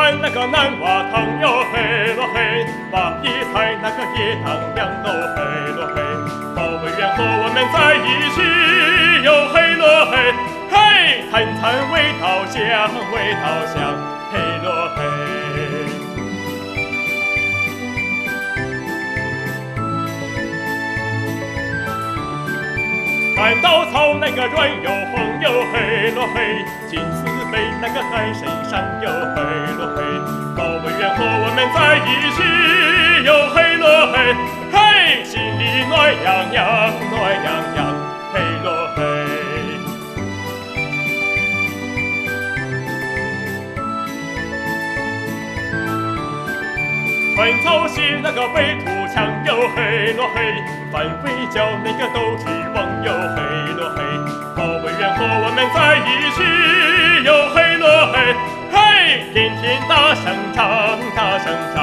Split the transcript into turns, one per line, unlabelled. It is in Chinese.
看那个南瓜糖哟嘿咯嘿，把一菜那个野糖凉喽嘿咯嘿，保卫员和我们在一起哟嘿咯嘿，嘿，餐餐味道香，味道香，嘿咯嘿。看稻草那个软又红哟嘿咯嘿，金丝被那个在身上哟嘿咯嘿，保卫员和我们在一起哟嘿咯嘿，嘿，心里暖洋洋，暖洋洋，嘿咯嘿。翻草鞋那个背土墙哟嘿咯嘿，翻飞脚那个斗地王哟嘿咯嘿，保卫员和我们在一起哟嘿咯嘿，嘿，天天大声唱，大声唱。